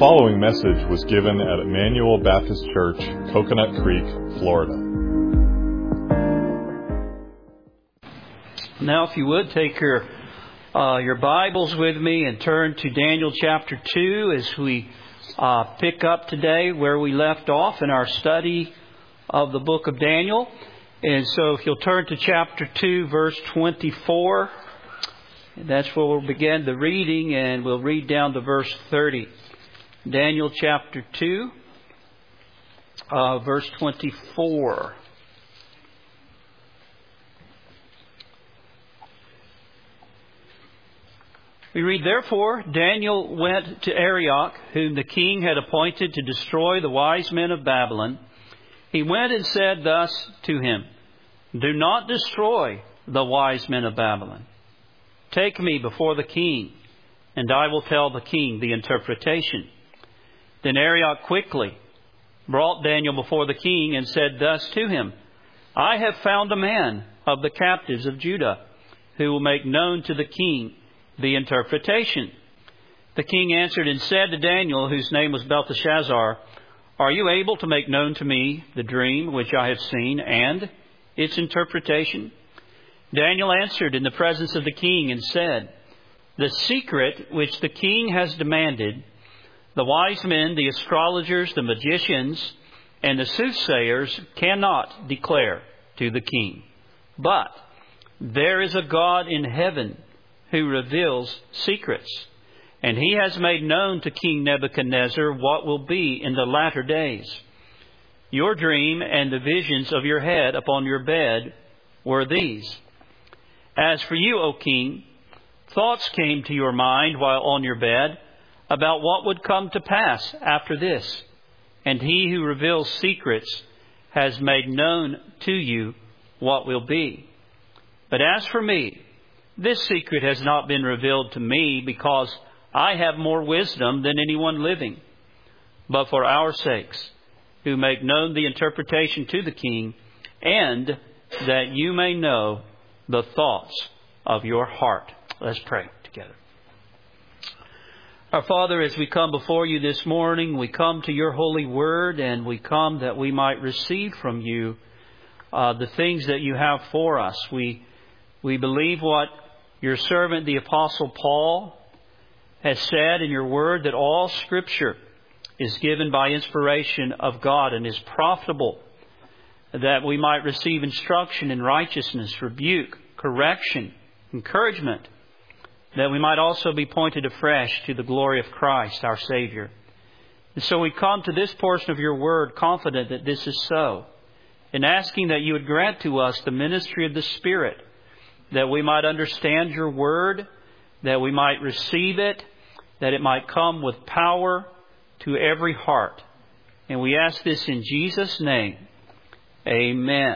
following message was given at Emmanuel Baptist Church, Coconut Creek, Florida. Now, if you would, take your Bibles with me and turn to Daniel chapter 2 as we pick up today where we left off in our study of the book of Daniel. And so if you'll turn to chapter 2, verse 24, that's where we'll begin the reading, and we'll read down to verse 30. Daniel chapter 2, verse 24. We read, "Therefore Daniel went to Arioch, whom the king had appointed to destroy the wise men of Babylon. He went and said thus to him, 'Do not destroy the wise men of Babylon. Take me before the king, and I will tell the king the interpretation.' Then Arioch quickly brought Daniel before the king and said thus to him, 'I have found a man of the captives of Judah who will make known to the king the interpretation.' The king answered and said to Daniel, whose name was Belteshazzar, 'Are you able to make known to me the dream which I have seen and its interpretation?' Daniel answered in the presence of the king and said, 'The secret which the king has demanded, the wise men, the astrologers, the magicians, and the soothsayers cannot declare to the king. But there is a God in heaven who reveals secrets, and he has made known to King Nebuchadnezzar what will be in the latter days. Your dream and the visions of your head upon your bed were these. As for you, O king, thoughts came to your mind while on your bed about what would come to pass after this. And he who reveals secrets has made known to you what will be. But as for me, this secret has not been revealed to me because I have more wisdom than anyone living, but for our sakes, who make known the interpretation to the king, and that you may know the thoughts of your heart.'" Let's pray together. Our Father, as we come before you this morning, we come to your holy word, and we come that we might receive from you the things that you have for us. We believe what your servant, the Apostle Paul, has said in your word, that all Scripture is given by inspiration of God and is profitable, that we might receive instruction in righteousness, rebuke, correction, encouragement, that we might also be pointed afresh to the glory of Christ, our Savior. And so we come to this portion of your word confident that this is so, and asking that you would grant to us the ministry of the Spirit, that we might understand your word, that we might receive it, that it might come with power to every heart. And we ask this in Jesus' name. Amen.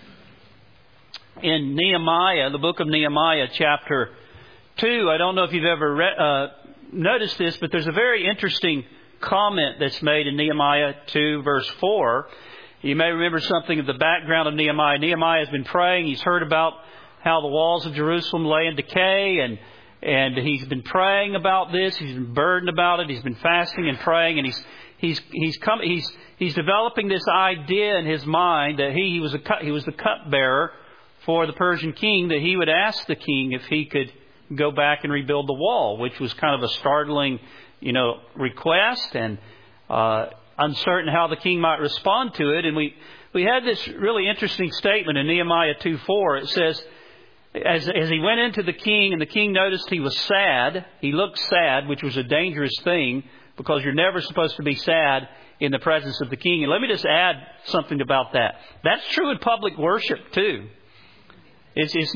In Nehemiah, the book of Nehemiah, chapter 2, I don't know if you've ever noticed this, but there's a very interesting comment that's made in Nehemiah 2, verse 4. You may remember something of the background of Nehemiah. Nehemiah has been praying. He's heard about how the walls of Jerusalem lay in decay, and he's been praying about this. He's been burdened about it. He's been fasting and praying, and he's developing this idea in his mind that he was the cupbearer for the Persian king, that he would ask the king if he could go back and rebuild the wall, which was kind of a startling, request, and uncertain how the king might respond to it. And we had this really interesting statement in Nehemiah 2:4. It says, as he went into the king, and the king noticed he was sad, he looked sad, which was a dangerous thing, because you're never supposed to be sad in the presence of the king. And let me just add something about that. That's true in public worship too. It's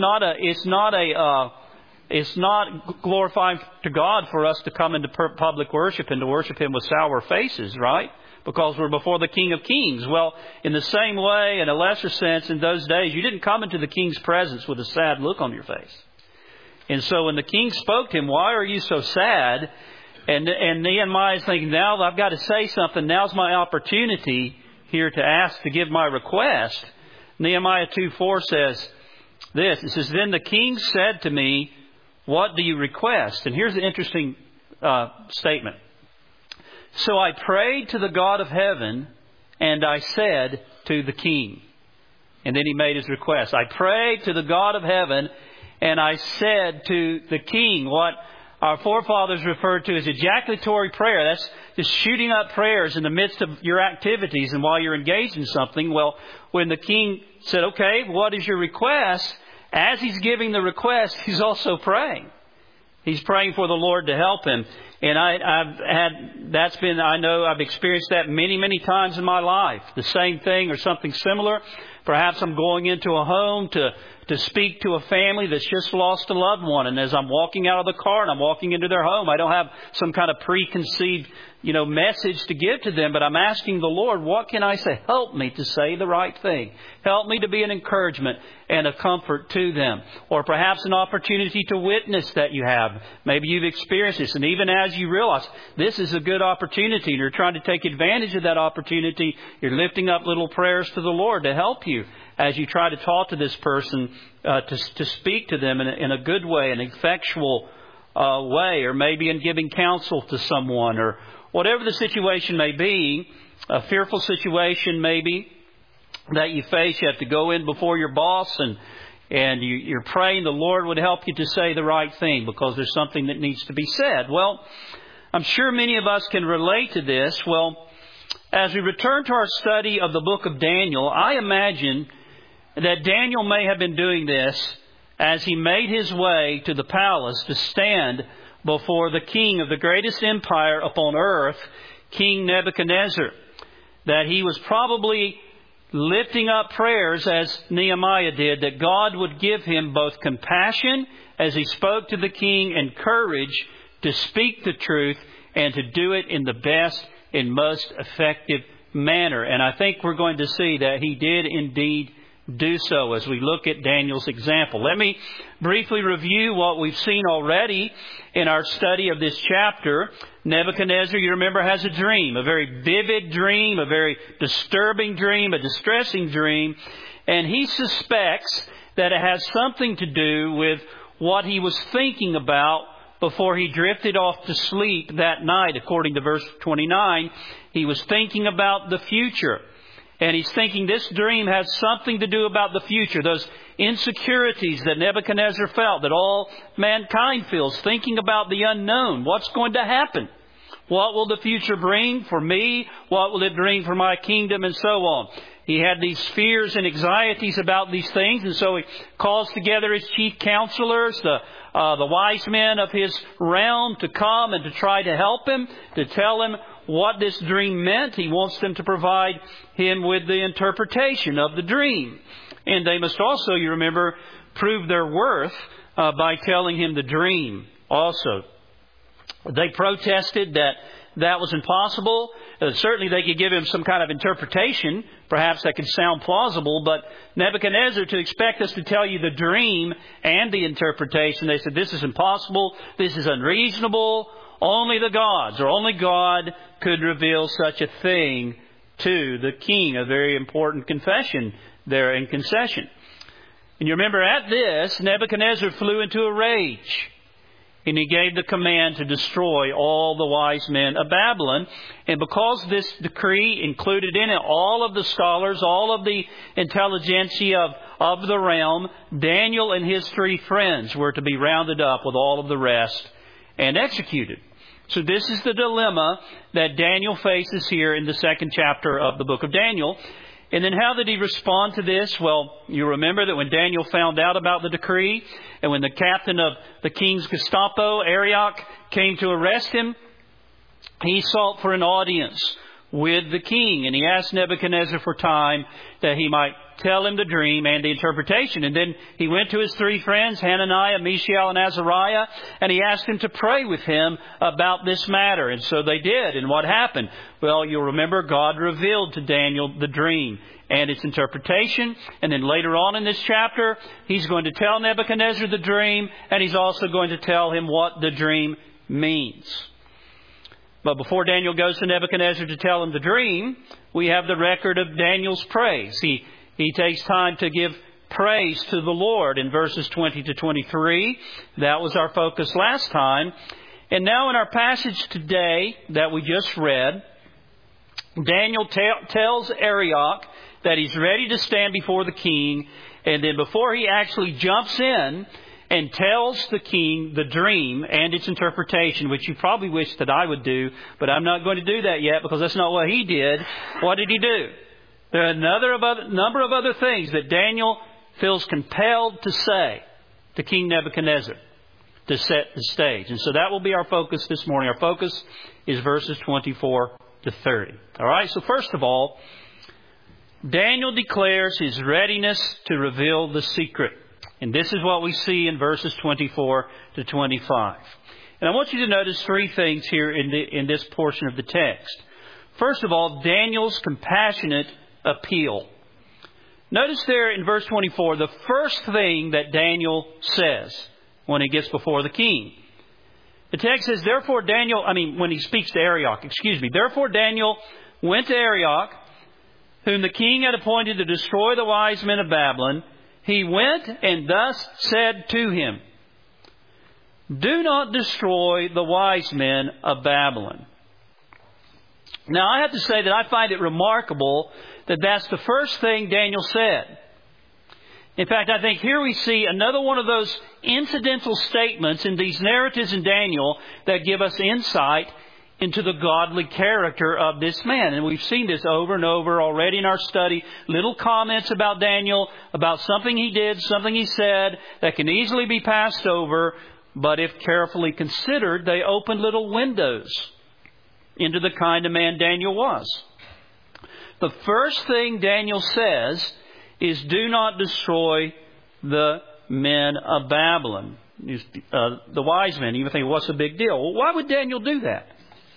not glorifying to God for us to come into public worship and to worship Him with sour faces, right? Because we're before the King of Kings. Well, in the same way, in a lesser sense, in those days, you didn't come into the King's presence with a sad look on your face. And so when the King spoke to him, "Why are you so sad?" And Nehemiah is thinking, now I've got to say something. Now's my opportunity here to ask, to give my request. Nehemiah 2:4 says this. It says, "Then the king said to me, 'What do you request?'" And here's the interesting statement. So I prayed to the God of heaven, and I said to the king. And then he made his request. I prayed to the God of heaven, and I said to the king, what our forefathers referred to as ejaculatory prayer. That's just shooting up prayers in the midst of your activities and while you're engaged in something. Well, when the king said, okay, what is your request? As he's giving the request, he's also praying. He's praying for the Lord to help him. And I know I've experienced that many, many times in my life. The same thing or something similar. Perhaps I'm going into a home to speak to a family that's just lost a loved one. And as I'm walking out of the car and I'm walking into their home, I don't have some kind of preconceived, message to give to them. But I'm asking the Lord, what can I say? Help me to say the right thing. Help me to be an encouragement and a comfort to them. Or perhaps an opportunity to witness that you have. Maybe you've experienced this. And even as you realize this is a good opportunity and you're trying to take advantage of that opportunity, you're lifting up little prayers to the Lord to help you as you try to talk to this person, to speak to them in a good way, an effectual way, or maybe in giving counsel to someone, or whatever the situation may be, a fearful situation maybe that you face. You have to go in before your boss and you're praying the Lord would help you to say the right thing because there's something that needs to be said. Well, I'm sure many of us can relate to this. Well, as we return to our study of the book of Daniel, I imagine that Daniel may have been doing this as he made his way to the palace to stand before the king of the greatest empire upon earth, King Nebuchadnezzar. That he was probably lifting up prayers as Nehemiah did, that God would give him both compassion as he spoke to the king and courage to speak the truth and to do it in the best and most effective manner. And I think we're going to see that he did indeed do so as we look at Daniel's example. Let me briefly review what we've seen already in our study of this chapter. Nebuchadnezzar, you remember, has a dream, a very vivid dream, a very disturbing dream, a distressing dream, and he suspects that it has something to do with what he was thinking about before he drifted off to sleep that night. According to verse 29, he was thinking about the future. And he's thinking this dream has something to do about the future. Those insecurities that Nebuchadnezzar felt, that all mankind feels, thinking about the unknown. What's going to happen? What will the future bring for me? What will it bring for my kingdom? And so on. He had these fears and anxieties about these things. And so he calls together his chief counselors, the wise men of his realm, to come and to try to help him, to tell him what this dream meant. He wants them to provide him with the interpretation of the dream. And they must also, you remember, prove their worth by telling him the dream also. They protested that was impossible. Certainly they could give him some kind of interpretation. Perhaps that could sound plausible. But Nebuchadnezzar, to expect us to tell you the dream and the interpretation, they said, this is impossible. This is unreasonable. Only the gods, or only God, could reveal such a thing to the king. A very important confession there and concession. And you remember, at this, Nebuchadnezzar flew into a rage. And he gave the command to destroy all the wise men of Babylon. And because this decree included in it all of the scholars, all of the intelligentsia of the realm, Daniel and his 3 friends were to be rounded up with all of the rest and executed. So this is the dilemma that Daniel faces here in the 2nd chapter of the book of Daniel. And then how did he respond to this? Well, you remember that when Daniel found out about the decree, and when the captain of the king's Gestapo, Arioch, came to arrest him, he sought for an audience with the king. And he asked Nebuchadnezzar for time that he might tell him the dream and the interpretation. And then he went to his 3 friends, Hananiah, Mishael, and Azariah, and he asked them to pray with him about this matter. And so they did. And what happened? Well, you'll remember God revealed to Daniel the dream and its interpretation. And then later on in this chapter, he's going to tell Nebuchadnezzar the dream, and he's also going to tell him what the dream means. But before Daniel goes to Nebuchadnezzar to tell him the dream, we have the record of Daniel's praise. He takes time to give praise to the Lord in verses 20 to 23. That was our focus last time. And now in our passage today that we just read, Daniel tells Arioch that he's ready to stand before the king. And then before he actually jumps in and tells the king the dream and its interpretation, which you probably wish that I would do, but I'm not going to do that yet because that's not what he did. What did he do? There are a number of other things that Daniel feels compelled to say to King Nebuchadnezzar to set the stage. And so that will be our focus this morning. Our focus is verses 24 to 30. All right, so first of all, Daniel declares his readiness to reveal the secret. And this is what we see in verses 24 to 25. And I want you to notice three things here in this portion of the text. First of all, Daniel's compassionate appeal. Notice there in verse 24, the first thing that Daniel says when he gets before the king. The text says, when he speaks to Arioch, therefore Daniel went to Arioch, whom the king had appointed to destroy the wise men of Babylon. He went and thus said to him, do not destroy the wise men of Babylon. Now, I have to say that I find it remarkable that that's the first thing Daniel said. In fact, I think here we see another one of those incidental statements in these narratives in Daniel that give us insight into the godly character of this man. And we've seen this over and over already in our study. Little comments about Daniel, about something he did, something he said that can easily be passed over. But if carefully considered, they open little windows into the kind of man Daniel was. The first thing Daniel says is, do not destroy the men of Babylon. The wise men. You think, what's the big deal? Well, why would Daniel do that?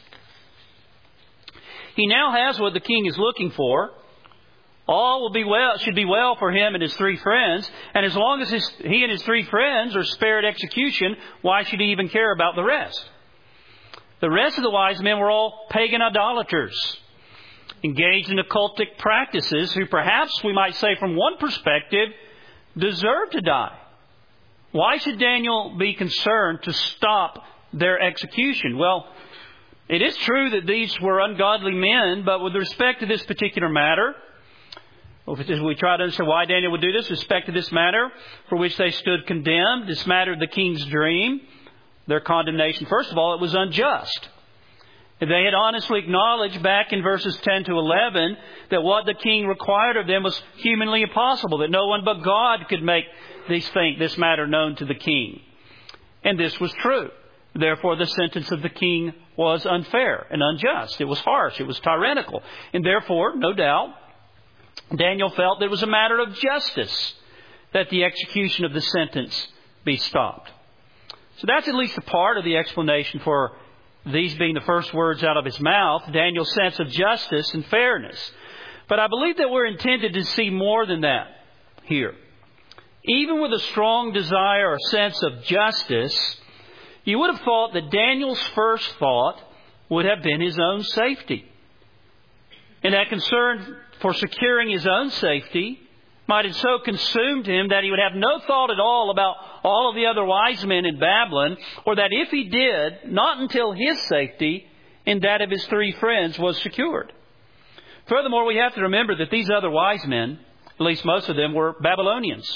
He now has what the king is looking for. All should be well for him and his three friends. And as long as he and his three friends are spared execution, why should he even care about the rest? The rest of the wise men were all pagan idolaters, engaged in occultic practices, who perhaps, we might say from one perspective, deserve to die. Why should Daniel be concerned to stop their execution? Well, it is true that these were ungodly men, but with respect to this particular matter, as we try to understand why Daniel would do this, with respect to this matter for which they stood condemned, this matter of the king's dream, their condemnation, first of all, it was unjust. They had honestly acknowledged back in verses 10 to 11 that what the king required of them was humanly impossible, that no one but God could make this matter known to the king. And this was true. Therefore, the sentence of the king was unfair and unjust. It was harsh. It was tyrannical. And therefore, no doubt, Daniel felt that it was a matter of justice that the execution of the sentence be stopped. So that's at least a part of the explanation for these being the first words out of his mouth, Daniel's sense of justice and fairness. But I believe that we're intended to see more than that here. Even with a strong desire or sense of justice, you would have thought that Daniel's first thought would have been his own safety. And that concern for securing his own safety might have so consumed him that he would have no thought at all about all of the other wise men in Babylon, or that if he did, not until his safety and that of his three friends was secured. Furthermore, we have to remember that these other wise men, at least most of them, were Babylonians.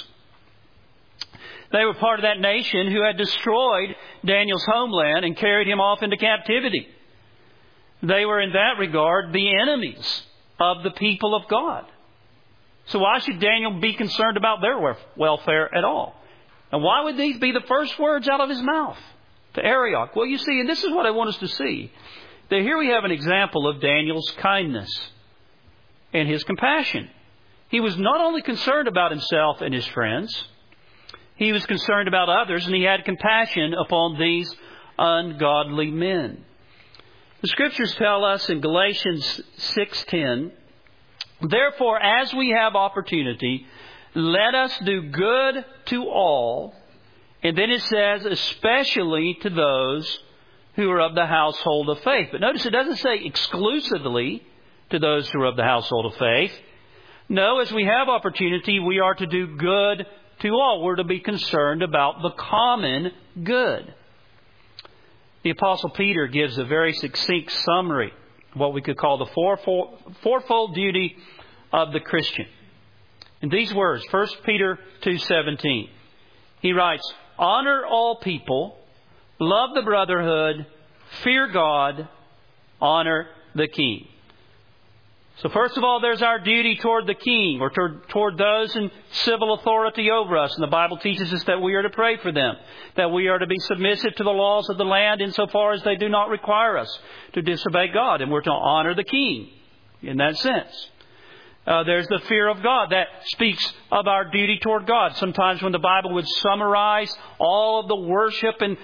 They were part of that nation who had destroyed Daniel's homeland and carried him off into captivity. They were in that regard the enemies of the people of God. So why should Daniel be concerned about their welfare at all? And why would these be the first words out of his mouth to Arioch? Well, you see, and this is what I want us to see, that here we have an example of Daniel's kindness and his compassion. He was not only concerned about himself and his friends, he was concerned about others, and he had compassion upon these ungodly men. The Scriptures tell us in Galatians 6:10, therefore, as we have opportunity, let us do good to all. And then it says, especially to those who are of the household of faith. But notice it doesn't say exclusively to those who are of the household of faith. No, as we have opportunity, we are to do good to all. We're to be concerned about the common good. the Apostle Peter gives a very succinct summary of what we could call the fourfold duty of the Christian. In these words, 1 Peter 2:17, he writes, "Honor all people, love the brotherhood, fear God, honor the king." So first of all, there's our duty toward the king, or toward those in civil authority over us. And the Bible teaches us that we are to pray for them, that we are to be submissive to the laws of the land insofar as they do not require us to disobey God. And we're to honor the king in that sense. There's the fear of God that speaks of our duty toward God. Sometimes when the Bible would summarize all of worship and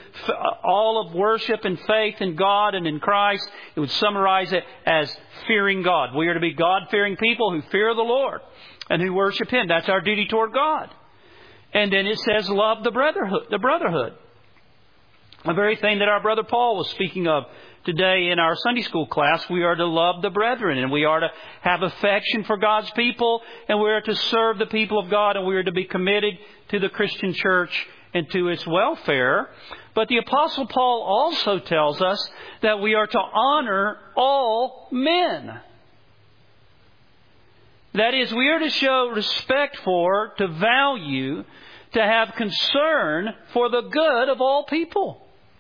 faith in God and in Christ, it would summarize it as fearing God. We are to be God-fearing people who fear the Lord and who worship Him. That's our duty toward God. And then it says, love the brotherhood. The very thing that our brother Paul was speaking of today in our Sunday school class. We are to love the brethren, and we are to have affection for God's people, and we are to serve the people of God, and we are to be committed to the Christian church and to its welfare. But the Apostle Paul also tells us that we are to honor all men. That is, we are to show respect for, to value, to have concern for the good of all people.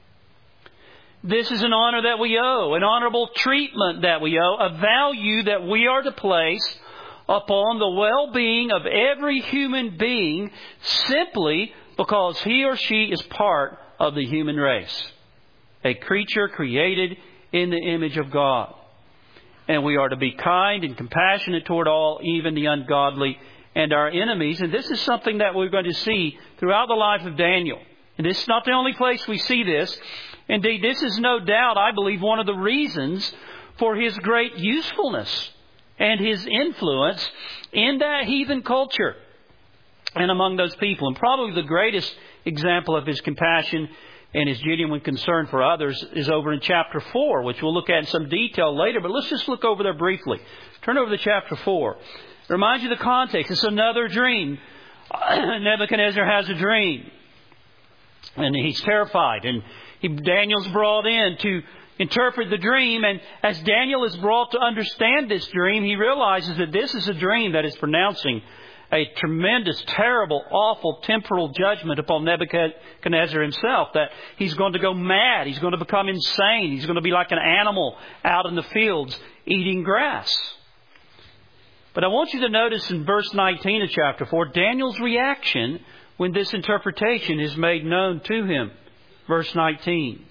This is an honor that we owe, an honorable treatment that we owe, a value that we are to place upon the well-being of every human being simply because he or she is part of the human race, a creature created in the image of God. And we are to be kind and compassionate toward all, even the ungodly and our enemies. And this is something that we're going to see throughout the life of Daniel. And this is not the only place we see this. Indeed, this is no doubt, I believe, one of the reasons for his great usefulness and his influence in that heathen culture and among those people. And probably the greatest example of his compassion and his genuine concern for others is over in chapter 4, which we'll look at in some detail later. But let's just look over there briefly. Turn over to chapter 4. It reminds you of the context. It's another dream. Nebuchadnezzar has a dream. And he's terrified. And Daniel's brought in to interpret the dream. And as Daniel is brought to understand this dream, he realizes that this is a dream that is pronouncing a tremendous, terrible, awful temporal judgment upon Nebuchadnezzar himself. That he's going to go mad. He's going to become insane. He's going to be like an animal out in the fields eating grass. But I want you to notice in verse 19 of chapter 4, Daniel's reaction when this interpretation is made known to him. Verse 19.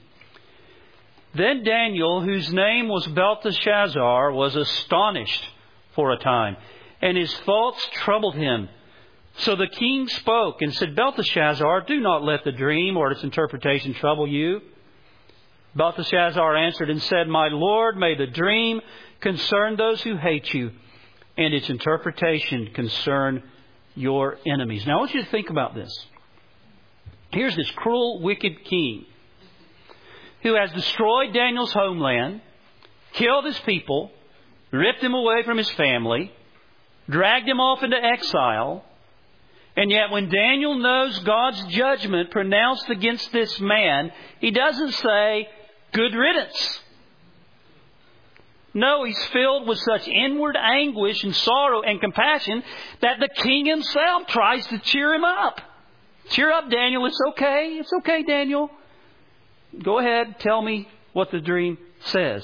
Then Daniel, whose name was Belteshazzar, was astonished for a time, and his thoughts troubled him. So the king spoke and said, Belteshazzar, do not let the dream or its interpretation trouble you. Belteshazzar answered and said, My Lord, may the dream concern those who hate you, and its interpretation concern your enemies. Now I want you to think about this. Here's this cruel, wicked king who has destroyed Daniel's homeland, killed his people, ripped him away from his family, dragged him off into exile. And yet when Daniel knows God's judgment pronounced against this man, he doesn't say, good riddance. No, he's filled with such inward anguish and sorrow and compassion that the king himself tries to cheer him up. Cheer up, Daniel. It's okay. It's okay, Daniel. Go ahead. Tell me what the dream says.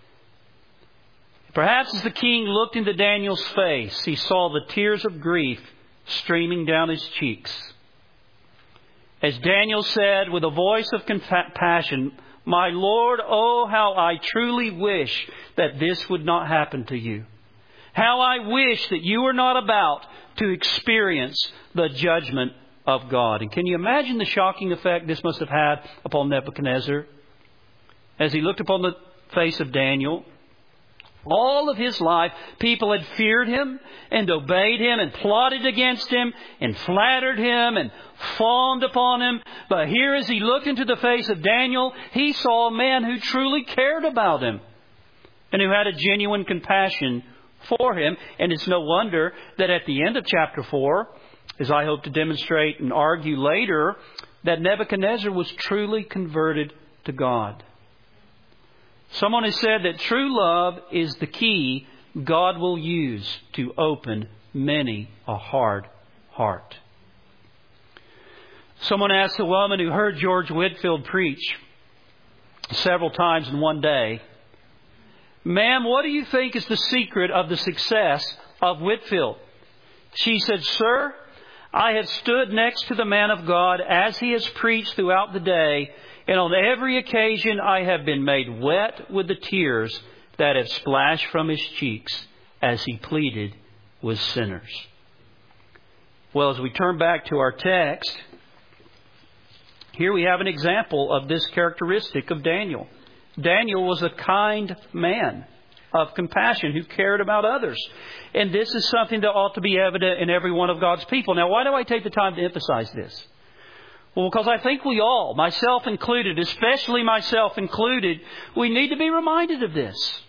Perhaps as the king looked into Daniel's face, he saw the tears of grief streaming down his cheeks. As Daniel said with a voice of compassion, My Lord, oh, how I truly wish that this would not happen to you. How I wish that you were not about to experience the judgment of God. And can you imagine the shocking effect this must have had upon Nebuchadnezzar? As he looked upon the face of Daniel, all of his life, people had feared him and obeyed him and plotted against him and flattered him and fawned upon him. But here as he looked into the face of Daniel, he saw a man who truly cared about him and who had a genuine compassion for him. And it's no wonder that at the end of chapter 4, as I hope to demonstrate and argue later, that Nebuchadnezzar was truly converted to God. Someone has said that true love is the key God will use to open many a hard heart. Someone asked a woman who heard George Whitefield preach several times in one day, "Ma'am, what do you think is the secret of the success of Whitefield?" She said, "Sir, I have stood next to the man of God as he has preached throughout the day, and on every occasion I have been made wet with the tears that have splashed from his cheeks as he pleaded with sinners." Well, as we turn back to our text, here we have an example of this characteristic of Daniel. Daniel was a kind man of compassion who cared about others. And this is something that ought to be evident in every one of God's people. Now, why do I take the time to emphasize this? Well, because I think we all, myself included, especially myself included, we need to be reminded of this.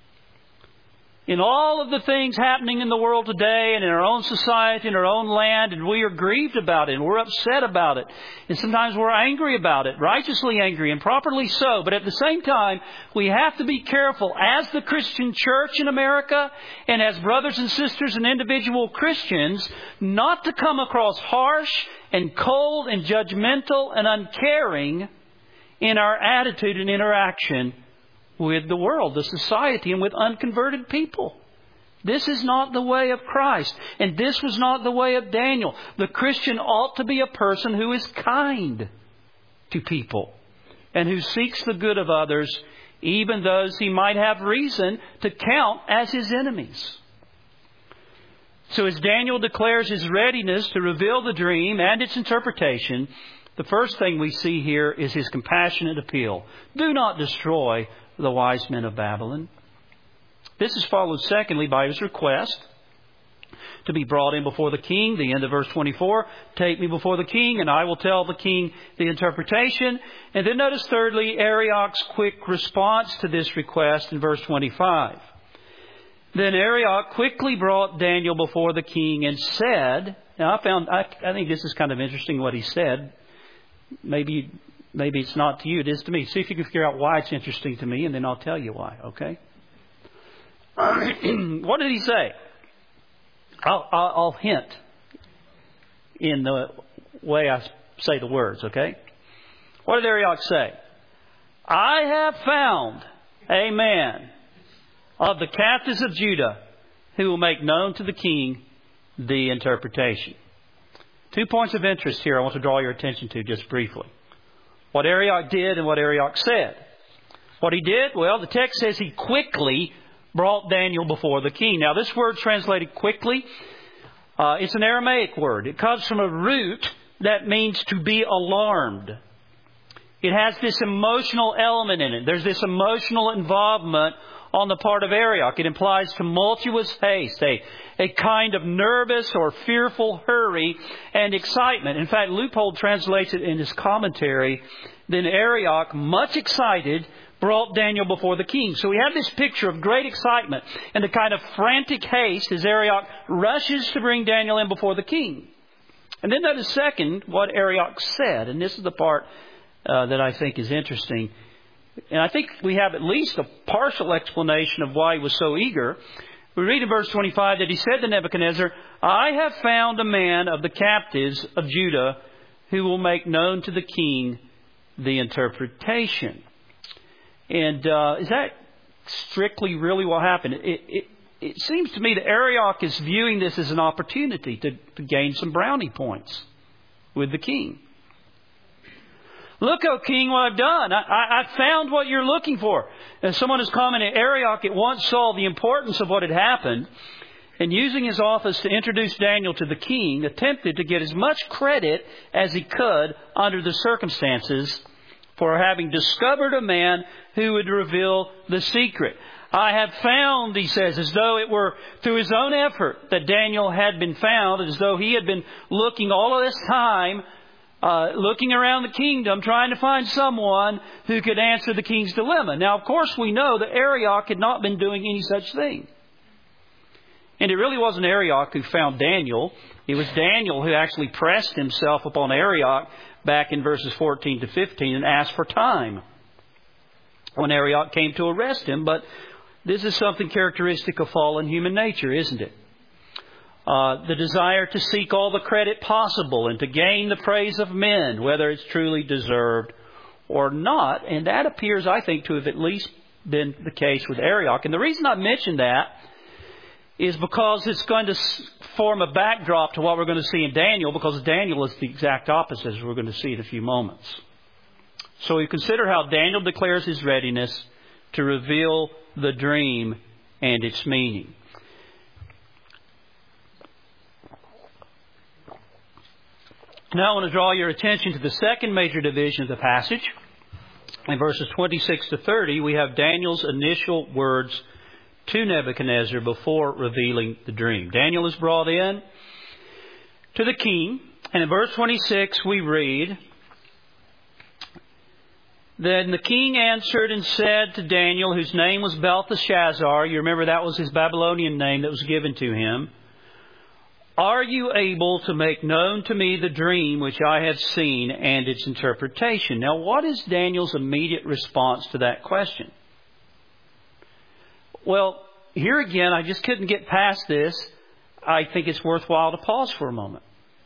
In all of the things happening in the world today and in our own society, in our own land, and we are grieved about it, and we're upset about it, and sometimes we're angry about it, righteously angry, and properly so. But at the same time, we have to be careful as the Christian church in America and as brothers and sisters and individual Christians not to come across harsh and cold and judgmental and uncaring in our attitude and interaction with the world, the society, and with unconverted people. This is not the way of Christ. And this was not the way of Daniel. The Christian ought to be a person who is kind to people and who seeks the good of others, even those he might have reason to count as his enemies. So as Daniel declares his readiness to reveal the dream and its interpretation, the first thing we see here is his compassionate appeal. Do not destroy the wise men of Babylon. This is followed secondly by his request to be brought in before the king. The end of verse 24, "Take me before the king, and I will tell the king the interpretation." And then notice thirdly, Arioch's quick response to this request in verse 25. "Then Arioch quickly brought Daniel before the king and said," now I think this is kind of interesting what he said. Maybe it's not to you, it is to me. See if you can figure out why it's interesting to me, and then I'll tell you why, okay? What did he say? I'll hint in the way I say the words, okay? What did Arioch say? "I have found a man of the captives of Judah who will make known to the king the interpretation." 2 points of interest here I want to draw your attention to just briefly. What Arioch did and what Arioch said. What he did, well, the text says he quickly brought Daniel before the king. Now, this word translated quickly, it's an Aramaic word. It comes from a root that means to be alarmed. It has this emotional element in it. There's this emotional involvement on the part of Arioch. It implies tumultuous haste, a kind of nervous or fearful hurry and excitement. In fact, Leupold translates it in his commentary. "Then Arioch, much excited, brought Daniel before the king." So we have this picture of great excitement and a kind of frantic haste as Arioch rushes to bring Daniel in before the king. And then notice second what Arioch said. And this is the part that I think is interesting. And I think we have at least a partial explanation of why he was so eager. We read in verse 25 that he said to Nebuchadnezzar, "I have found a man of the captives of Judah who will make known to the king the interpretation." And is that strictly really what happened? It seems to me that Arioch is viewing this as an opportunity to gain some brownie points with the king. "Look, O king, what I've done. I found what you're looking for." And someone has commented, Arioch at once saw the importance of what had happened, and using his office to introduce Daniel to the king, attempted to get as much credit as he could under the circumstances for having discovered a man who would reveal the secret. "I have found," he says, as though it were through his own effort that Daniel had been found, as though he had been looking all of this time, looking around the kingdom, trying to find someone who could answer the king's dilemma. Now, of course, we know that Arioch had not been doing any such thing. And it really wasn't Arioch who found Daniel. It was Daniel who actually pressed himself upon Arioch back in verses 14 to 15 and asked for time. when Arioch came to arrest him. But this is something characteristic of fallen human nature, isn't it? The desire to seek all the credit possible and to gain the praise of men, whether it's truly deserved or not. And that appears, I think, to have at least been the case with Arioch. And the reason I mention that is because it's going to form a backdrop to what we're going to see in Daniel, because Daniel is the exact opposite, as we're going to see in a few moments. So we consider how Daniel declares his readiness to reveal the dream and its meaning. Now I want to draw your attention to the second major division of the passage. In verses 26 to 30, we have Daniel's initial words to Nebuchadnezzar before revealing the dream. Daniel is brought in to the king, and in verse 26 we read, "Then the king answered and said to Daniel, whose name was Belteshazzar," you remember that was his Babylonian name that was given to him, "Are you able to make known to me the dream which I have seen and its interpretation?" Now, what is Daniel's immediate response to that question? Well, here again, I just couldn't get past this. I think it's worthwhile to pause for a moment.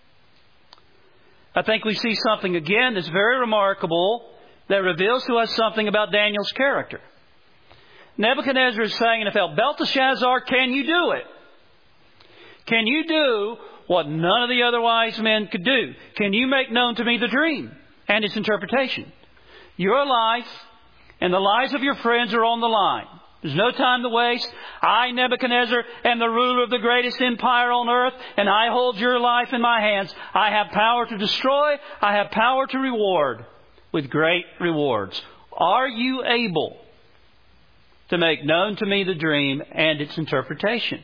I think we see something again that's very remarkable that reveals to us something about Daniel's character. Nebuchadnezzar is saying, in effect, "Belteshazzar, can you do it? Can you do what none of the other wise men could do? Can you make known to me the dream and its interpretation? Your life and the lives of your friends are on the line. There's no time to waste. I, Nebuchadnezzar, am the ruler of the greatest empire on earth, and I hold your life in my hands. I have power to destroy. I have power to reward with great rewards. Are you able to make known to me the dream and its interpretation?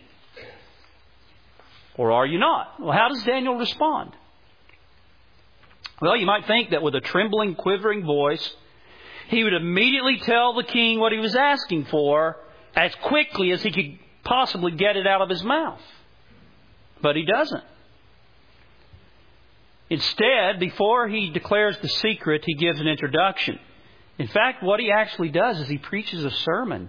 Or are you not?" Well, how does Daniel respond? Well, you might think that with a trembling, quivering voice, he would immediately tell the king what he was asking for as quickly as he could possibly get it out of his mouth. But he doesn't. Instead, before he declares the secret, he gives an introduction. In fact, what he actually does is he preaches a sermon.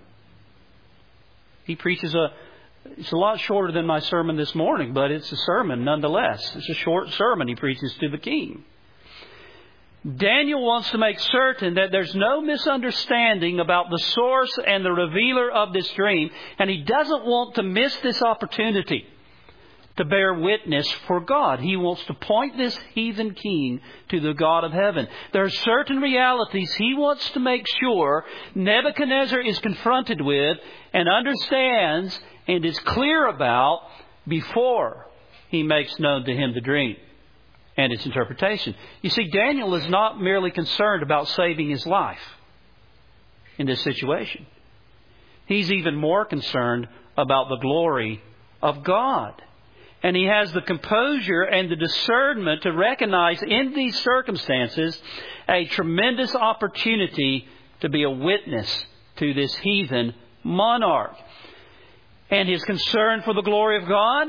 It's a lot shorter than my sermon this morning, but it's a sermon nonetheless. It's a short sermon he preaches to the king. Daniel wants to make certain that there's no misunderstanding about the source and the revealer of this dream, and he doesn't want to miss this opportunity to bear witness for God. He wants to point this heathen king to the God of heaven. There are certain realities he wants to make sure Nebuchadnezzar is confronted with and understands and is clear about before he makes known to him the dream and its interpretation. You see, Daniel is not merely concerned about saving his life in this situation. He's even more concerned about the glory of God. And he has the composure and the discernment to recognize in these circumstances a tremendous opportunity to be a witness to this heathen monarch. And his concern for the glory of God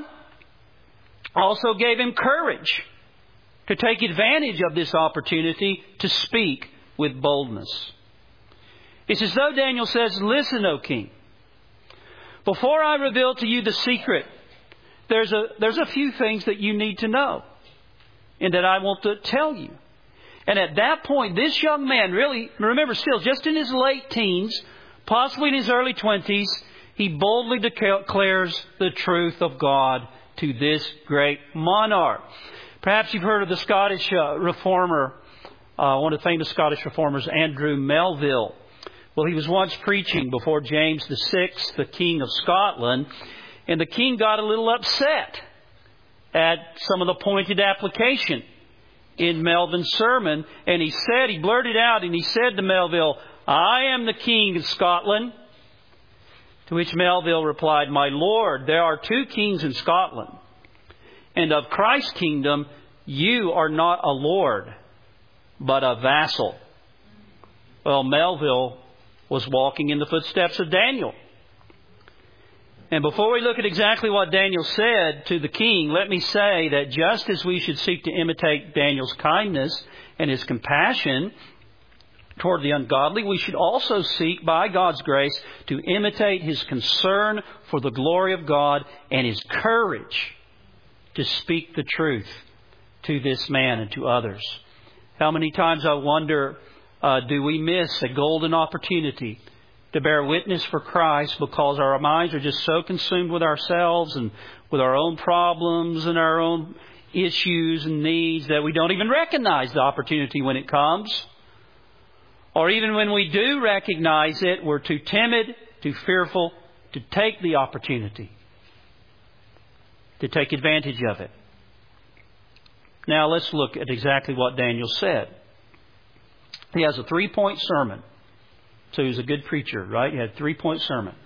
also gave him courage to take advantage of this opportunity to speak with boldness. It's as though Daniel says, "Listen, O king, before I reveal to you the secret, there's a few things that you need to know and that I want to tell you." And at that point, this young man, really, remember, still just in his late teens, possibly in his early 20s, he boldly declares the truth of God to this great monarch. Perhaps you've heard of the Scottish reformer, one of the famous Scottish reformers, Andrew Melville. Well, he was once preaching before James VI, the King of Scotland, and the king got a little upset at some of the pointed application in Melvin's sermon, and he blurted out and he said to Melville, "I am the King of Scotland." To which Melville replied, "My lord, there are two kings in Scotland. And of Christ's kingdom, you are not a lord, but a vassal." Well, Melville was walking in the footsteps of Daniel. And before we look at exactly what Daniel said to the king, let me say that just as we should seek to imitate Daniel's kindness and his compassion, toward the ungodly, we should also seek, by God's grace, to imitate His concern for the glory of God and His courage to speak the truth to this man and to others. How many times I wonder, do we miss a golden opportunity to bear witness for Christ because our minds are just so consumed with ourselves and with our own problems and our own issues and needs that we don't even recognize the opportunity when it comes. Or even when we do recognize it, we're too timid, too fearful to take the opportunity, to take advantage of it. Now let's look at exactly what Daniel said. He has a 3-point sermon. So he was a good preacher, right? He had a 3-point sermon.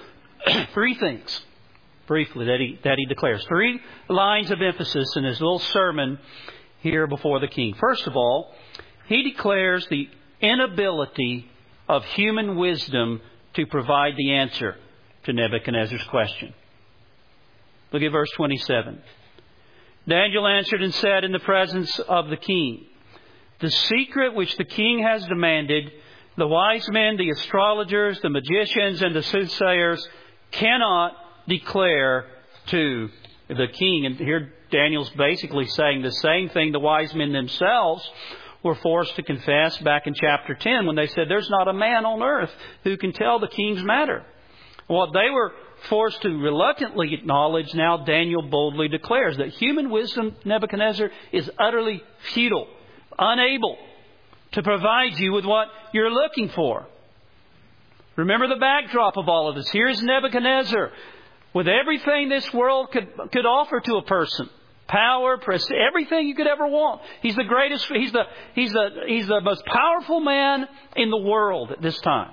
3 things, briefly, that he declares. 3 lines of emphasis in his little sermon here before the king. First of all, he declares the inability of human wisdom to provide the answer to Nebuchadnezzar's question. Look at verse 27. Daniel answered and said in the presence of the king, "The secret which the king has demanded, the wise men, the astrologers, the magicians, and the soothsayers cannot declare to the king." And here Daniel's basically saying the same thing the wise men themselves were forced to confess back in chapter 10 when they said, "There's not a man on earth who can tell the king's matter." What they were forced to reluctantly acknowledge, now Daniel boldly declares that human wisdom, Nebuchadnezzar, is utterly futile, unable to provide you with what you're looking for. Remember the backdrop of all of this. Here's Nebuchadnezzar with everything this world could offer to a person. Power, prestige, everything you could ever want. He's the greatest, he's the most powerful man in the world at this time.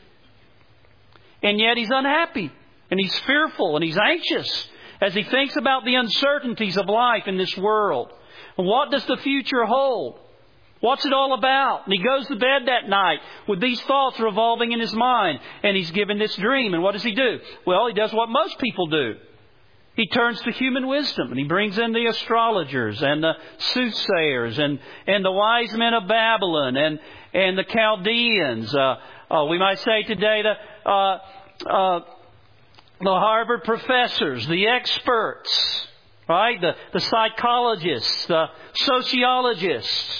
And yet he's unhappy, and he's fearful, and he's anxious as he thinks about the uncertainties of life in this world. And what does the future hold? What's it all about? And he goes to bed that night with these thoughts revolving in his mind. And he's given this dream. And what does he do? Well, he does what most people do. He turns to human wisdom. And he brings in the astrologers and the soothsayers and the wise men of Babylon and the Chaldeans. We might say today the Harvard professors, the experts, right? The psychologists, the sociologists,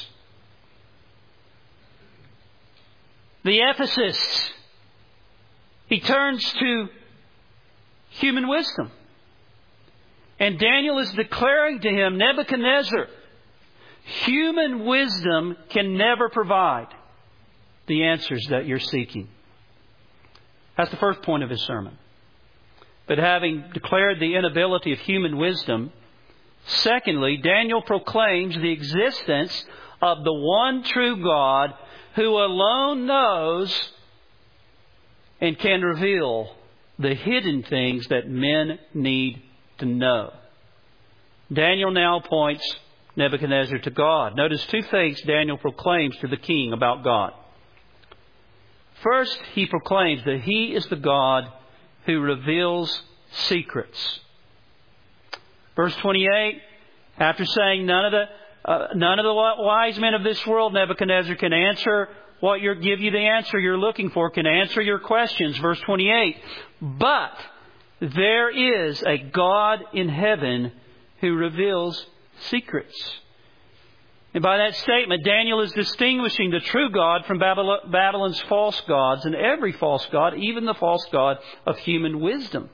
the ethicists. He turns to human wisdom. And Daniel is declaring to him, Nebuchadnezzar, human wisdom can never provide the answers that you're seeking. That's the first point of his sermon. But having declared the inability of human wisdom, secondly, Daniel proclaims the existence of the one true God who alone knows and can reveal the hidden things that men need to know. Daniel now points Nebuchadnezzar to God. Notice 2 things Daniel proclaims to the king about God. First, he proclaims that He is the God who reveals secrets. Verse 28, after saying none of the wise men of this world, Nebuchadnezzar, can answer what give you the answer you're looking for, can answer your questions. Verse 28, but there is a God in heaven who reveals secrets. And by that statement, Daniel is distinguishing the true God from Babylon's false gods and every false god, even the false god of human wisdom.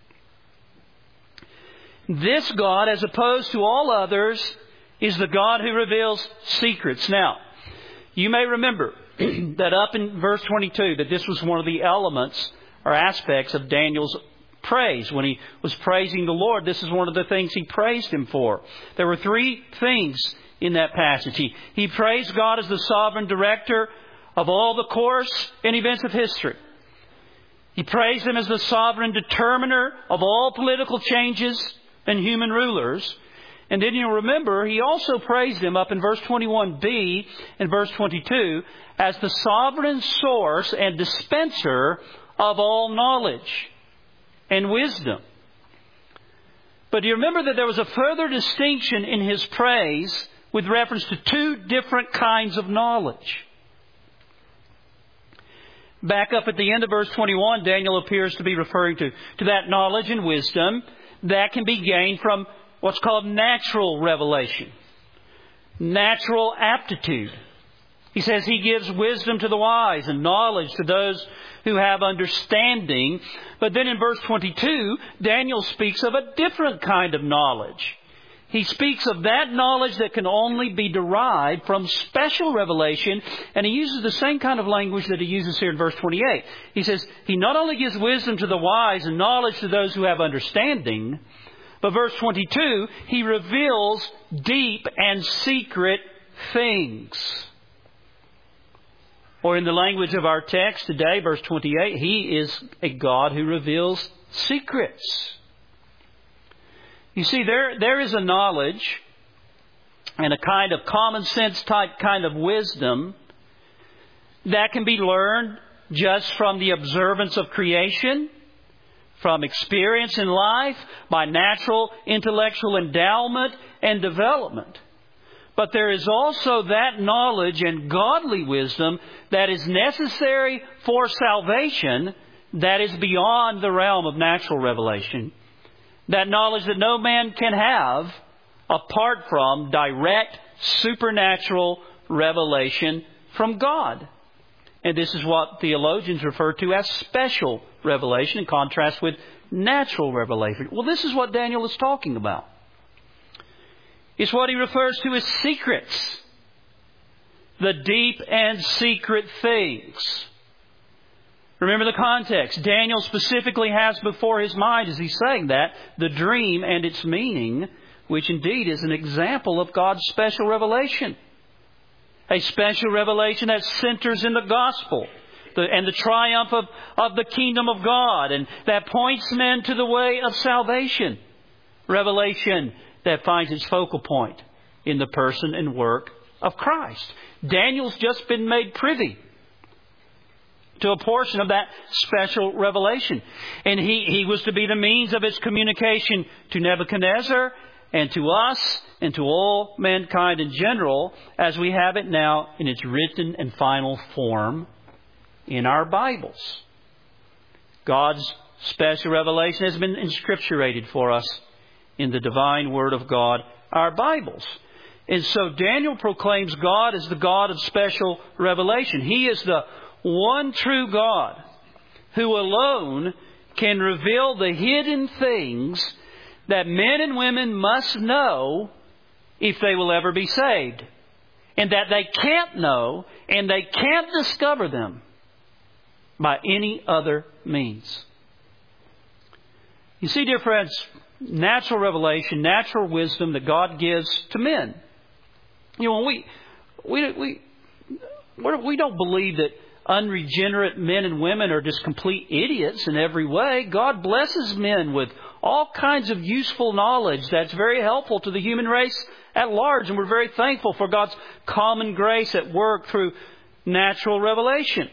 This God, as opposed to all others, is the God who reveals secrets. Now, you may remember that up in verse 22, that this was one of the elements or aspects of Daniel's praise. When he was praising the Lord, this is one of the things he praised Him for. There were 3 things in that passage. He praised God as the sovereign director of all the course and events of history. He praised Him as the sovereign determiner of all political changes and human rulers. And then you'll remember, he also praised Him up in verse 21b and verse 22 as the sovereign source and dispenser of all knowledge and wisdom. But do you remember that there was a further distinction in his praise with reference to 2 different kinds of knowledge? back up at the end of verse 21, Daniel appears to be referring to that knowledge and wisdom that can be gained from what's called natural revelation, natural aptitude. He says He gives wisdom to the wise and knowledge to those who have understanding. But then in verse 22, Daniel speaks of a different kind of knowledge. He speaks of that knowledge that can only be derived from special revelation. And he uses the same kind of language that he uses here in verse 28. He says He not only gives wisdom to the wise and knowledge to those who have understanding, but verse 22, He reveals deep and secret things. Or in the language of our text today, verse 28, He is a God who reveals secrets. You see, there is a knowledge and a kind of common sense type kind of wisdom that can be learned just from the observance of creation, from experience in life, by natural intellectual endowment and development. But there is also that knowledge and godly wisdom that is necessary for salvation that is beyond the realm of natural revelation. That knowledge that no man can have apart from direct supernatural revelation from God. And this is what theologians refer to as special revelation in contrast with natural revelation. Well, this is what Daniel is talking about. It's what he refers to as secrets. The deep and secret things. Remember the context. Daniel specifically has before his mind, as he's saying that, the dream and its meaning, which indeed is an example of God's special revelation. A special revelation that centers in the gospel and the triumph of the kingdom of God, and that points men to the way of salvation. Revelation that finds its focal point in the person and work of Christ. Daniel's just been made privy to a portion of that special revelation. And he was to be the means of its communication to Nebuchadnezzar and to us and to all mankind in general, as we have it now in its written and final form in our Bibles. God's special revelation has been inscripturated for us in the divine Word of God, our Bibles. And so Daniel proclaims God as the God of special revelation. He is the one true God who alone can reveal the hidden things that men and women must know if they will ever be saved. And that they can't know and they can't discover them by any other means. You see, dear friends, natural revelation, natural wisdom that God gives to men. You know, we don't believe that unregenerate men and women are just complete idiots in every way. God blesses men with all kinds of useful knowledge that's very helpful to the human race at large. And we're very thankful for God's common grace at work through natural revelation.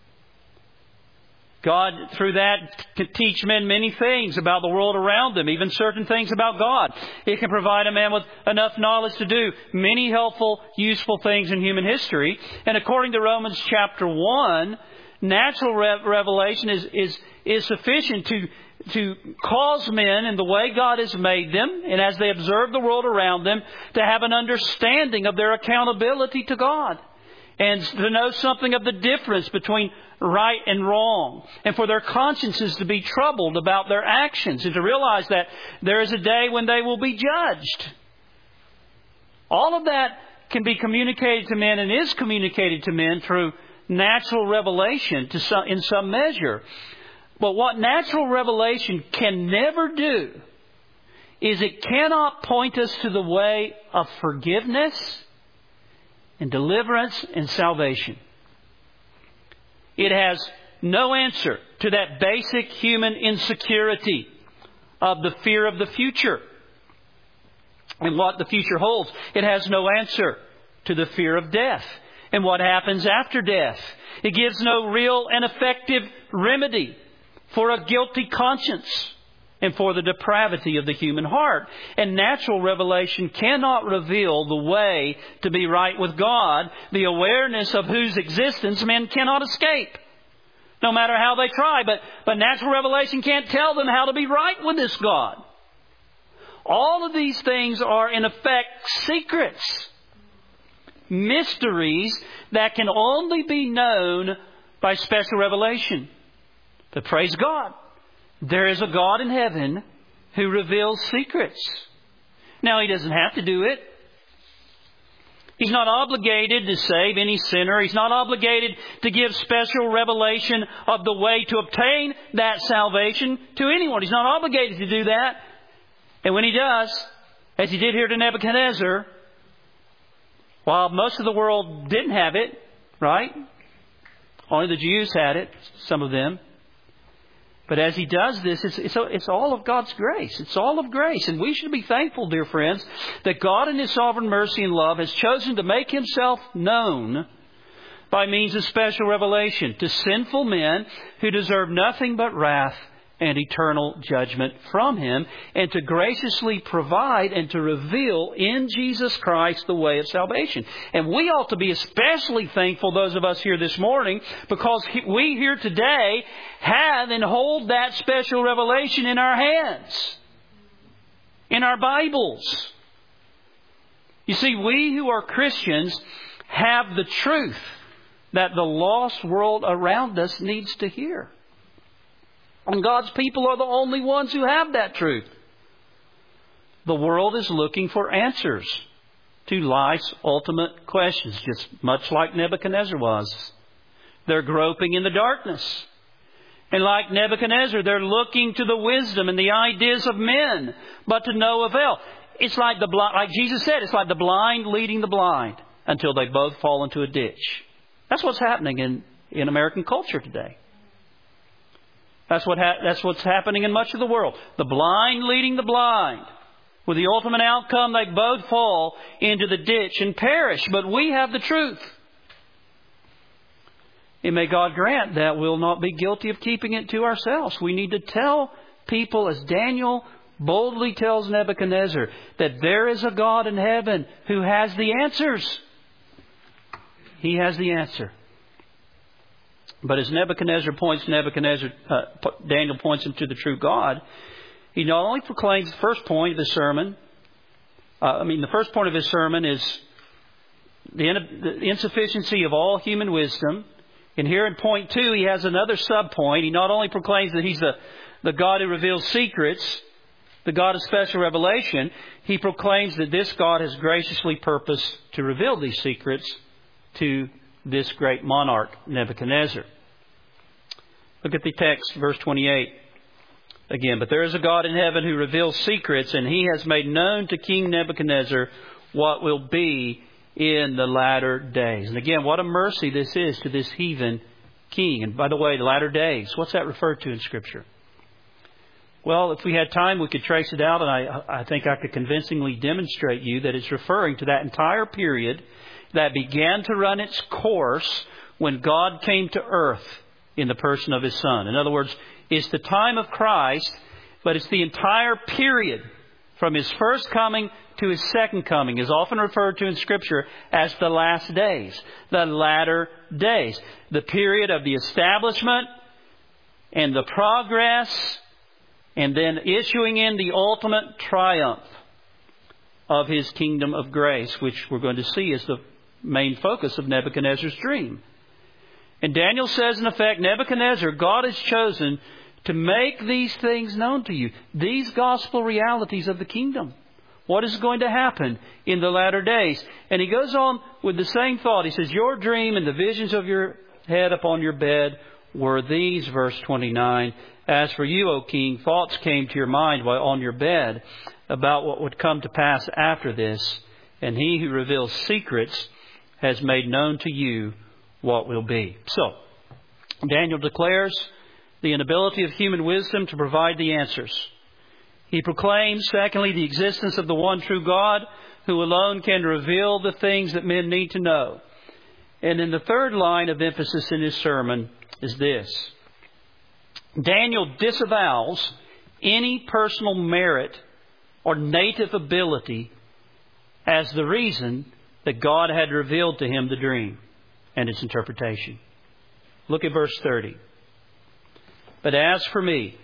God, through that, can teach men many things about the world around them, even certain things about God. It can provide a man with enough knowledge to do many helpful, useful things in human history. And according to Romans chapter 1, natural revelation is sufficient to cause men in the way God has made them, and as they observe the world around them, to have an understanding of their accountability to God. And to know something of the difference between right and wrong. And for their consciences to be troubled about their actions. And to realize that there is a day when they will be judged. All of that can be communicated to men and is communicated to men through natural revelation in some measure. But what natural revelation can never do is it cannot point us to the way of forgiveness and deliverance and salvation. It has no answer to that basic human insecurity of the fear of the future and what the future holds. It has no answer to the fear of death and what happens after death. It gives no real and effective remedy for a guilty conscience and for the depravity of the human heart. And natural revelation cannot reveal the way to be right with God, the awareness of whose existence men cannot escape. no matter how they try. But natural revelation can't tell them how to be right with this God. All of these things are, in effect, secrets. Mysteries that can only be known by special revelation. But praise God, there is a God in heaven who reveals secrets. Now, He doesn't have to do it. He's not obligated to save any sinner. He's not obligated to give special revelation of the way to obtain that salvation to anyone. He's not obligated to do that. And when He does, as He did here to Nebuchadnezzar, while most of the world didn't have it, right? Only the Jews had it, some of them. But as He does this, it's all of God's grace. It's all of grace. And we should be thankful, dear friends, that God in His sovereign mercy and love has chosen to make Himself known by means of special revelation to sinful men who deserve nothing but wrath and eternal judgment from Him, and to graciously provide and to reveal in Jesus Christ the way of salvation. And we ought to be especially thankful, those of us here this morning, because we here today have and hold that special revelation in our hands, in our Bibles. You see, we who are Christians have the truth that the lost world around us needs to hear. And God's people are the only ones who have that truth. The world is looking for answers to life's ultimate questions, just much like Nebuchadnezzar was. They're groping in the darkness. And like Nebuchadnezzar, they're looking to the wisdom and the ideas of men, but to no avail. It's like like Jesus said, it's like the blind leading the blind until they both fall into a ditch. That's what's happening in American culture today. That's what's happening in much of the world. The blind leading the blind. With the ultimate outcome, they both fall into the ditch and perish. But we have the truth. And may God grant that we'll not be guilty of keeping it to ourselves. We need to tell people, as Daniel boldly tells Nebuchadnezzar, that there is a God in heaven who has the answers. He has the answer. But as Daniel points him to the true God, he not only proclaims the first point of his sermon. The first point of his sermon is the insufficiency of all human wisdom. And here in point 2, he has another sub-point. He not only proclaims that He's the God who reveals secrets, the God of special revelation, he proclaims that this God has graciously purposed to reveal these secrets to this great monarch, Nebuchadnezzar. Look at the text, verse 28. Again, but there is a God in heaven who reveals secrets, and He has made known to King Nebuchadnezzar what will be in the latter days. And again, what a mercy this is to this heathen king. And by the way, the latter days, what's that referred to in Scripture? Well, if we had time, we could trace it out, and I think I could convincingly demonstrate you that it's referring to that entire period that began to run its course when God came to earth in the person of His Son. In other words, it's the time of Christ, but it's the entire period from His first coming to His second coming is often referred to in Scripture as the last days, the latter days. The period of the establishment and the progress and then issuing in the ultimate triumph of His kingdom of grace, which we're going to see is the main focus of Nebuchadnezzar's dream. And Daniel says, in effect, Nebuchadnezzar, God has chosen to make these things known to you. These gospel realities of the kingdom. What is going to happen in the latter days? And he goes on with the same thought. He says, your dream and the visions of your head upon your bed were these, verse 29. As for you, O king, thoughts came to your mind while on your bed about what would come to pass after this. And He who reveals secrets has made known to you what will be. So, Daniel declares the inability of human wisdom to provide the answers. He proclaims, secondly, the existence of the one true God who alone can reveal the things that men need to know. And then the third line of emphasis in his sermon is this. Daniel disavows any personal merit or native ability as the reason that God had revealed to him the dream and its interpretation. Look at verse 30. But as for me,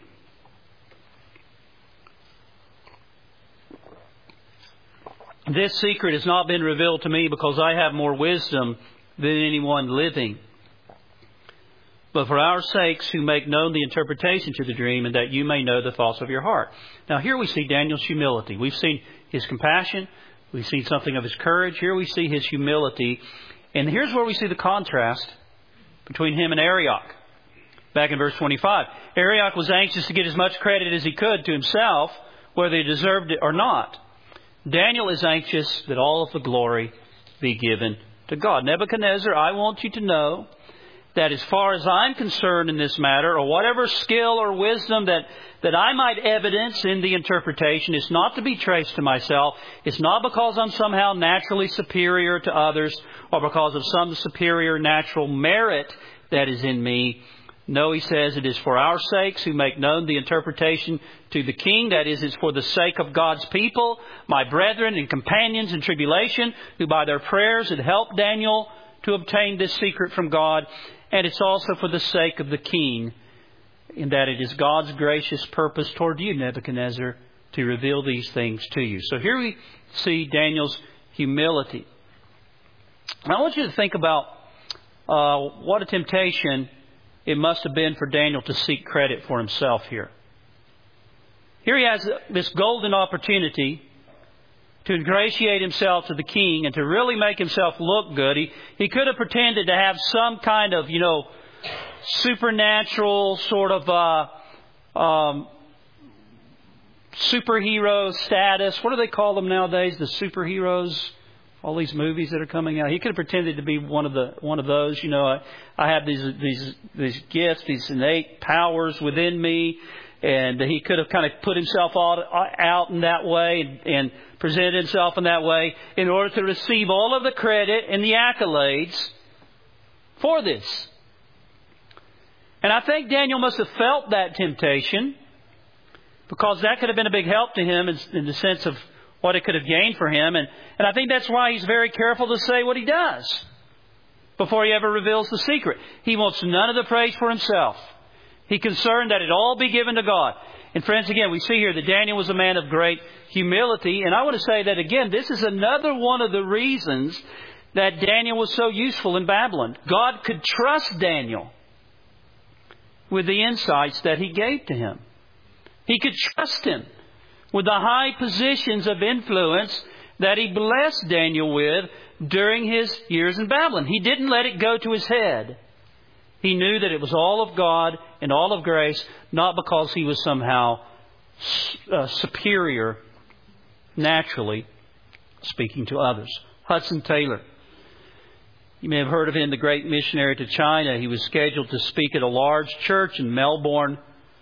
this secret has not been revealed to me because I have more wisdom than anyone living, but for our sakes who make known the interpretation to the dream, and that you may know the thoughts of your heart. Now here we see Daniel's humility. We've seen his compassion. We've seen something of his courage. Here we see his humility. And here's where we see the contrast between him and Arioch. Back in verse 25. Arioch was anxious to get as much credit as he could to himself, whether he deserved it or not. Daniel is anxious that all of the glory be given to God. Nebuchadnezzar, I want you to know that as far as I'm concerned in this matter, or whatever skill or wisdom that I might evidence in the interpretation, is not to be traced to myself. It's not because I'm somehow naturally superior to others, or because of some superior natural merit that is in me. No, he says, it is for our sakes who make known the interpretation to the king. That is, it's for the sake of God's people, my brethren and companions in tribulation, who by their prayers had helped Daniel to obtain this secret from God. And it's also for the sake of the king, in that it is God's gracious purpose toward you, Nebuchadnezzar, to reveal these things to you. So here we see Daniel's humility. And I want you to think about what a temptation it must have been for Daniel to seek credit for himself here. Here he has this golden opportunity to ingratiate himself to the king and to really make himself look good. He could have pretended to have some kind of, supernatural sort of superhero status. What do they call them nowadays? The superheroes? All these movies that are coming out. He could have pretended to be one of those. I have these gifts, these innate powers within me, and he could have kind of put himself out in that way and presented himself in that way in order to receive all of the credit and the accolades for this. And I think Daniel must have felt that temptation, because that could have been a big help to him in the sense of what it could have gained for him. And I think that's why he's very careful to say what he does before he ever reveals the secret. He wants none of the praise for himself. He's concerned that it all be given to God. And friends, again, we see here that Daniel was a man of great humility. And I want to say that again, this is another one of the reasons that Daniel was so useful in Babylon. God could trust Daniel with the insights that he gave to him. He could trust him with the high positions of influence that he blessed Daniel with during his years in Babylon. He didn't let it go to his head. He knew that it was all of God and all of grace, not because he was somehow superior, naturally speaking, to others. Hudson Taylor. You may have heard of him, the great missionary to China. He was scheduled to speak at a large church in Melbourne,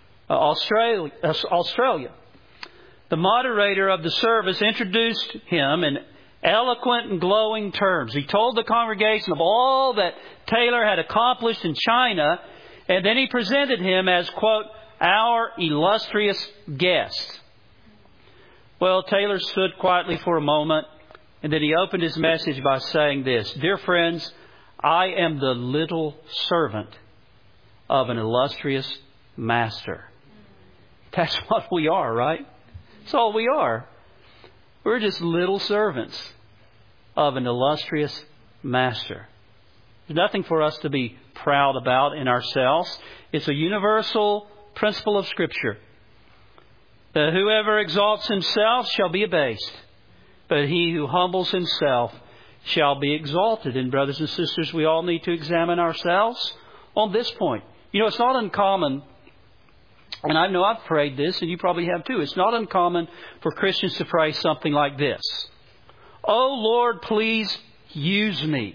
Australia. The moderator of the service introduced him in eloquent and glowing terms. He told the congregation of all that Taylor had accomplished in China, and then he presented him as, quote, our illustrious guest. Well, Taylor stood quietly for a moment, and then he opened his message by saying this: Dear friends, I am the little servant of an illustrious master. That's what we are, right? That's all we are. We're just little servants of an illustrious master. There's nothing for us to be proud about in ourselves. It's a universal principle of Scripture that whoever exalts himself shall be abased, but he who humbles himself shall be exalted. And brothers and sisters, we all need to examine ourselves on this point. It's not uncommon, and I know I've prayed this, and you probably have too. It's not uncommon for Christians to pray something like this: Oh Lord, please use me.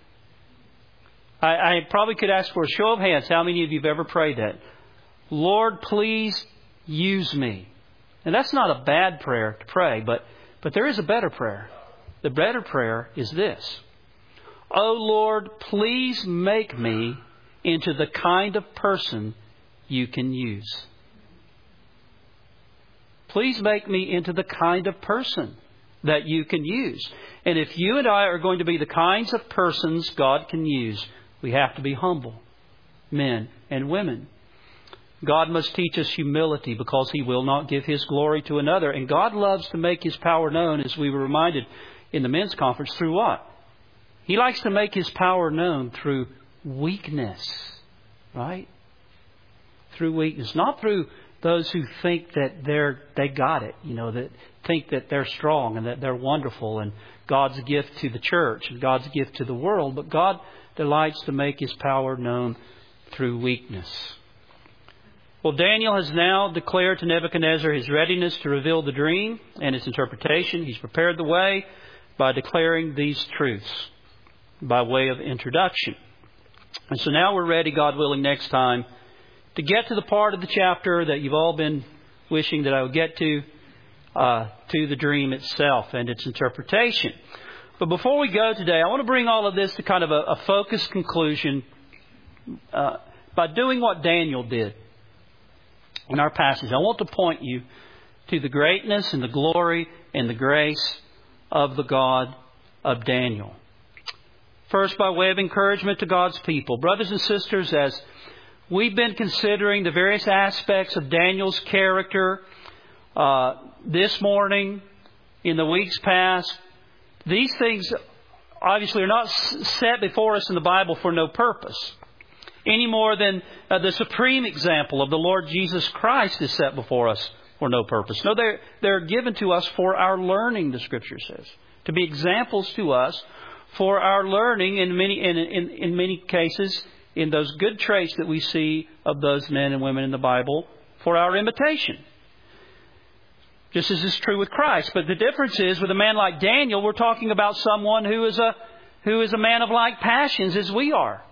I probably could ask for a show of hands. How many of you have ever prayed that? Lord, please use me. And that's not a bad prayer to pray, but there is a better prayer. The better prayer is this: Oh Lord, please make me into the kind of person you can use. Please make me into the kind of person that you can use. And if you and I are going to be the kinds of persons God can use, we have to be humble men and women. God must teach us humility because He will not give His glory to another. And God loves to make His power known, as we were reminded in the men's conference, through what? He likes to make His power known through weakness. Right? Through weakness. Not through those who think that they got it. That think that they're strong and that they're wonderful and God's gift to the church and God's gift to the world. But God delights to make His power known through weakness. Well, Daniel has now declared to Nebuchadnezzar his readiness to reveal the dream and its interpretation. He's prepared the way by declaring these truths by way of introduction. And so now we're ready, God willing, next time to get to the part of the chapter that you've all been wishing that I would get to the dream itself and its interpretation. But before we go today, I want to bring all of this to kind of a focused conclusion by doing what Daniel did in our passage. I want to point you to the greatness and the glory and the grace of the God of Daniel. First, by way of encouragement to God's people. Brothers and sisters, as we've been considering the various aspects of Daniel's character this morning, in the weeks past, these things obviously are not set before us in the Bible for no purpose. Any more than the supreme example of the Lord Jesus Christ is set before us for no purpose. No, they're given to us for our learning, the Scripture says. To be examples to us for our learning in many cases, in those good traits that we see of those men and women in the Bible, for our imitation. Just as is true with Christ. But the difference is, with a man like Daniel, we're talking about someone who is a man of like passions as we are.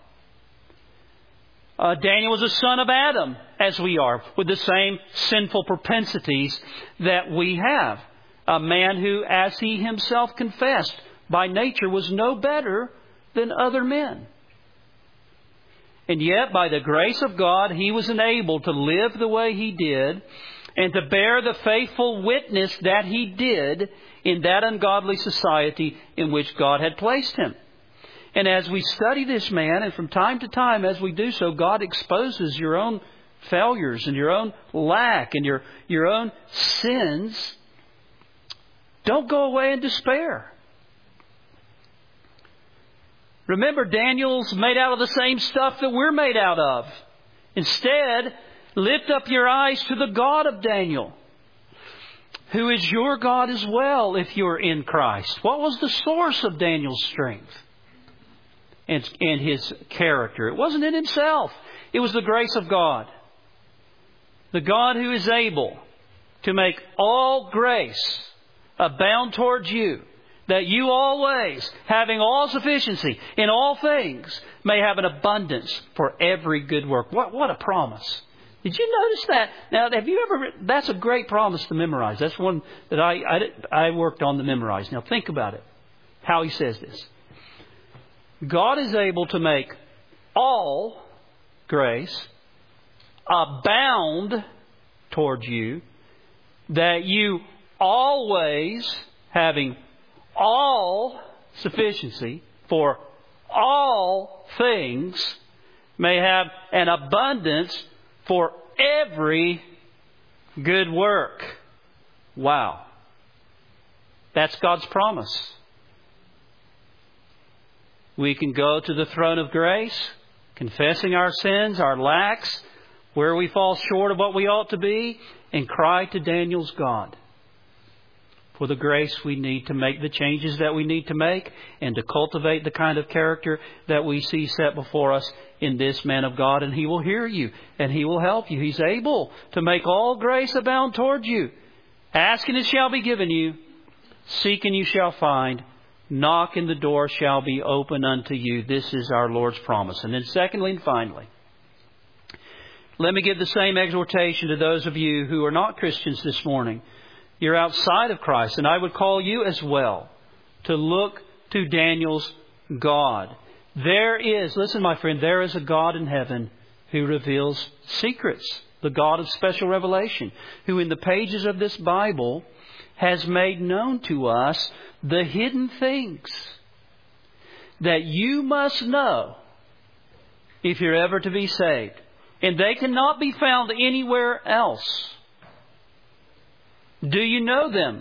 Daniel was a son of Adam, as we are, with the same sinful propensities that we have. A man who, as he himself confessed, by nature was no better than other men. And yet, by the grace of God, he was enabled to live the way he did and to bear the faithful witness that he did in that ungodly society in which God had placed him. And as we study this man, and from time to time as we do so, God exposes your own failures and your own lack and your own sins. Don't go away in despair. Remember, Daniel's made out of the same stuff that we're made out of. Instead, lift up your eyes to the God of Daniel, who is your God as well if you're in Christ. What was the source of Daniel's strength and his character? It wasn't in himself. It was the grace of God. The God who is able to make all grace abound towards you, that you always, having all sufficiency in all things, may have an abundance for every good work. What a promise. Did you notice that? Now, have you ever... That's a great promise to memorize. That's one that I worked on to memorize. Now, think about it. How he says this. God is able to make all grace abound towards you, that you always, having all sufficiency for all things, may have an abundance for every good work. Wow. That's God's promise. We can go to the throne of grace, confessing our sins, our lacks, where we fall short of what we ought to be, and cry to Daniel's God for the grace we need to make the changes that we need to make and to cultivate the kind of character that we see set before us in this man of God. And He will hear you and He will help you. He's able to make all grace abound towards you. Ask and it shall be given you. Seek and you shall find. Knock and the door shall be open unto you. This is our Lord's promise. And then secondly and finally, let me give the same exhortation to those of you who are not Christians this morning. You're outside of Christ, and I would call you as well to look to Daniel's God. There is, listen my friend, there is a God in heaven who reveals secrets. The God of special revelation, who in the pages of this Bible has made known to us the hidden things that you must know if you're ever to be saved. and they cannot be found anywhere else. Do you know them?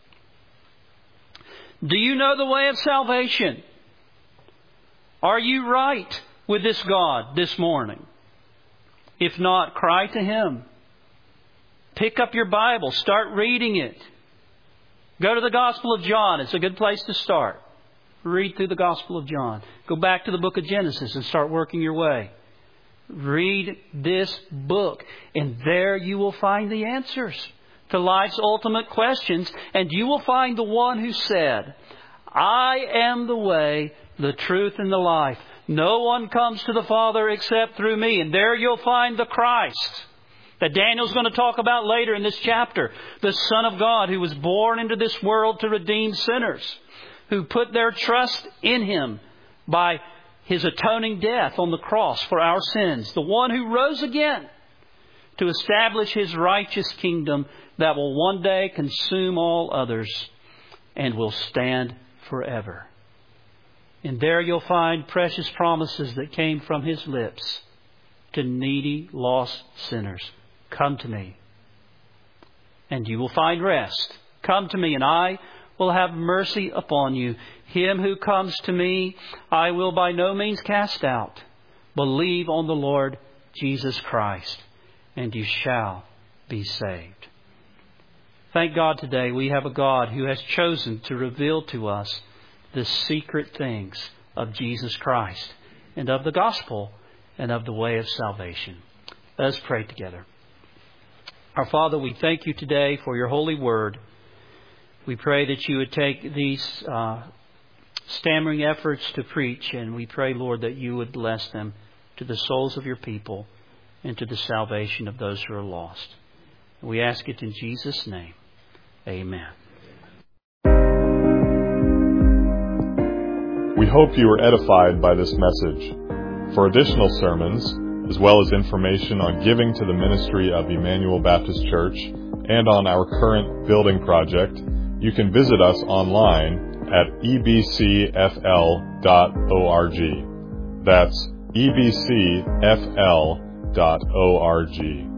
Do you know the way of salvation? Are you right with this God this morning? If not, cry to Him. Pick up your Bible. Start reading it. Go to the Gospel of John. It's a good place to start. Read through the Gospel of John. Go back to the book of Genesis and start working your way. Read this book, and there you will find the answers to life's ultimate questions, and you will find the one who said, I am the way, the truth, and the life. No one comes to the Father except through me. And there you'll find the Christ that Daniel's going to talk about later in this chapter. The Son of God who was born into this world to redeem sinners, who put their trust in Him by His atoning death on the cross for our sins. The one who rose again to establish His righteous kingdom that will one day consume all others and will stand forever. And there you'll find precious promises that came from His lips to needy, lost sinners. Come to me, and you will find rest. Come to me, and I will have mercy upon you. Him who comes to me, I will by no means cast out. Believe on the Lord Jesus Christ, and you shall be saved. Thank God today we have a God who has chosen to reveal to us the secret things of Jesus Christ and of the gospel and of the way of salvation. Let us pray together. Our Father, we thank you today for your holy word. We pray that you would take these stammering efforts to preach, and we pray, Lord, that you would bless them to the souls of your people and to the salvation of those who are lost. We ask it in Jesus' name. Amen. We hope you were edified by this message. For additional sermons, as well as information on giving to the ministry of Emmanuel Baptist Church and on our current building project, you can visit us online at ebcfl.org. That's ebcfl.org.